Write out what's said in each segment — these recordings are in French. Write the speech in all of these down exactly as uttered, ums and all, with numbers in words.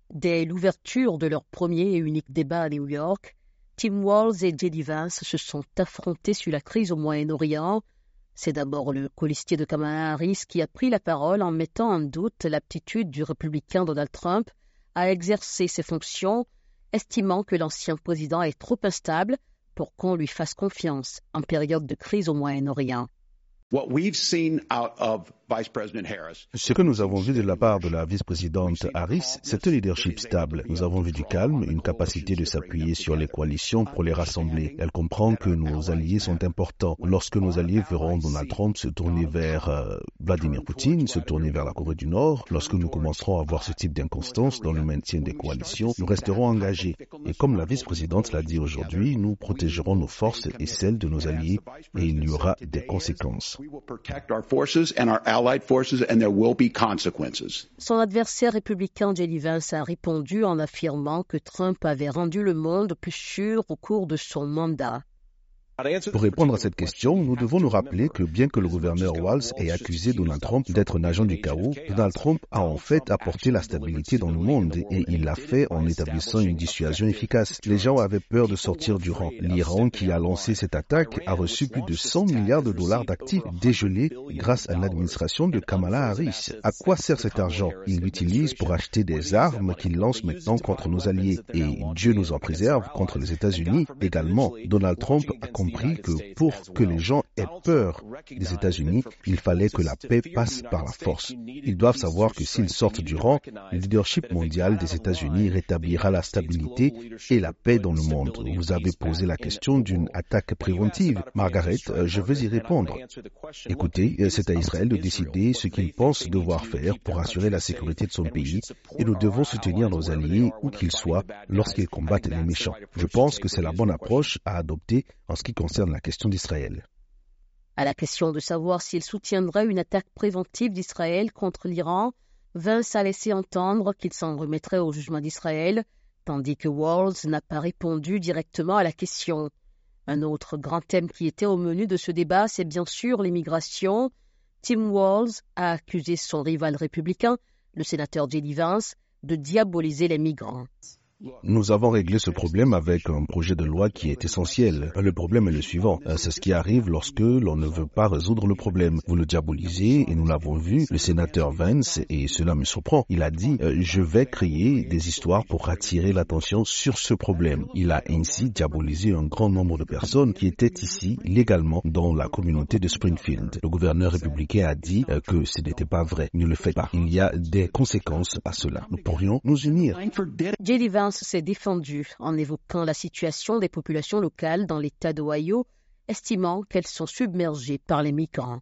Dès l'ouverture de leur premier et unique débat à New York, Tim Walz et J D Vance se sont affrontés sur la crise au Moyen-Orient. C'est d'abord le colistier de Kamala Harris qui a pris la parole en mettant en doute l'aptitude du républicain Donald Trump à exercer ses fonctions, estimant que l'ancien président est trop instable pour qu'on lui fasse confiance en période de crise au Moyen-Orient. Ce que nous avons vu de la part de la vice-présidente Harris, c'est un leadership stable. Nous avons vu du calme, une capacité de s'appuyer sur les coalitions pour les rassembler. Elle comprend que nos alliés sont importants. Lorsque nos alliés verront Donald Trump se tourner vers euh, Vladimir Poutine, se tourner vers la Corée du Nord, lorsque nous commencerons à avoir ce type d'inconstance dans le maintien des coalitions, nous resterons engagés. Et comme la vice-présidente l'a dit aujourd'hui, nous protégerons nos forces et celles de nos alliés et il y aura des conséquences. Son adversaire républicain J D Vance a répondu en affirmant que Trump avait rendu le monde plus sûr au cours de son mandat. Pour répondre à cette question, nous devons nous rappeler que bien que le gouverneur Walz ait accusé Donald Trump d'être un agent du chaos, Donald Trump a en fait apporté la stabilité dans le monde et il l'a fait en établissant une dissuasion efficace. Les gens avaient peur de sortir du rang. L'Iran, qui a lancé cette attaque, a reçu plus de cent milliards de dollars d'actifs dégelés grâce à l'administration de Kamala Harris. À quoi sert cet argent? Il l'utilise pour acheter des armes qu'il lance maintenant contre nos alliés. Et Dieu nous en préserve contre les États-Unis également. Donald Trump a compris que pour que les gens aient peur des États-Unis, il fallait que la paix passe par la force. Ils doivent savoir que s'ils sortent du rang, le leadership mondial des États-Unis rétablira la stabilité et la paix dans le monde. Vous avez posé la question d'une attaque préventive. Margaret, je veux y répondre. Écoutez, c'est à Israël de décider ce qu'il pense devoir faire pour assurer la sécurité de son pays et nous devons soutenir nos alliés où qu'ils soient lorsqu'ils combattent les méchants. Je pense que c'est la bonne approche à adopter en ce qui concerne la question d'Israël. À la question de savoir s'il soutiendrait une attaque préventive d'Israël contre l'Iran, Vance a laissé entendre qu'il s'en remettrait au jugement d'Israël, tandis que Walz n'a pas répondu directement à la question. Un autre grand thème qui était au menu de ce débat, c'est bien sûr l'immigration. Tim Walz a accusé son rival républicain, le sénateur J D Vance, de diaboliser les migrants. Nous avons réglé ce problème avec un projet de loi qui est essentiel. Le problème est le suivant. C'est ce qui arrive lorsque l'on ne veut pas résoudre le problème. Vous le diabolisez et nous l'avons vu. Le sénateur Vance, et cela me surprend, il a dit « Je vais créer des histoires pour attirer l'attention sur ce problème ». Il a ainsi diabolisé un grand nombre de personnes qui étaient ici légalement dans la communauté de Springfield. Le gouverneur républicain a dit que ce n'était pas vrai. Ne le faites pas. Il y a des conséquences à cela. Nous pourrions nous unir. J D Vance s'est défendu en évoquant la situation des populations locales dans l'État d'Ohio, estimant qu'elles sont submergées par les migrants.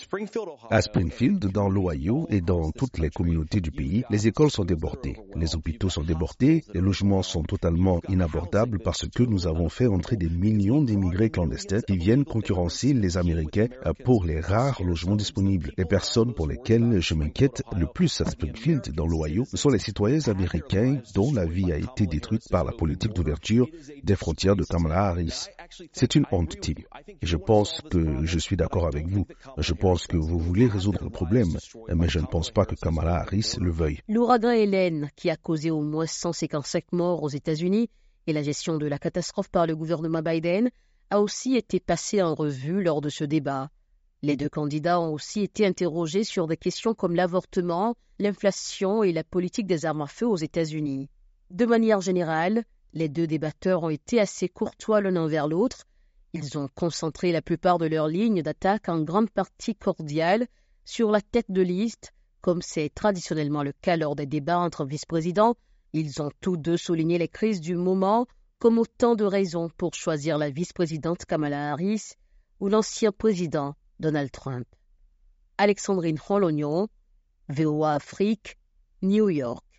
À Springfield, dans l'Ohio et dans toutes les communautés du pays, les écoles sont débordées, les hôpitaux sont débordés, les logements sont totalement inabordables parce que nous avons fait entrer des millions d'immigrés clandestins qui viennent concurrencer les Américains pour les rares logements disponibles. Les personnes pour lesquelles je m'inquiète le plus à Springfield, dans l'Ohio, sont les citoyens américains dont la vie a été détruite par la politique d'ouverture des frontières de Kamala Harris. C'est une honte, Tim. Et je pense que je suis d'accord avec vous. Je pense que vous voulez résoudre le problème, mais je ne pense pas que Kamala Harris le veuille. L'ouragan Hélène, qui a causé au moins cent cinquante-cinq morts aux États-Unis, et la gestion de la catastrophe par le gouvernement Biden, a aussi été passé en revue lors de ce débat. Les deux candidats ont aussi été interrogés sur des questions comme l'avortement, l'inflation et la politique des armes à feu aux États-Unis. De manière générale, les deux débatteurs ont été assez courtois l'un envers l'autre. Ils ont concentré la plupart de leurs lignes d'attaque en grande partie cordiales sur la tête de liste, comme c'est traditionnellement le cas lors des débats entre vice-présidents. Ils ont tous deux souligné les crises du moment comme autant de raisons pour choisir la vice-présidente Kamala Harris ou l'ancien président Donald Trump. Alexandrine Rolognon, V O A Afrique, New York.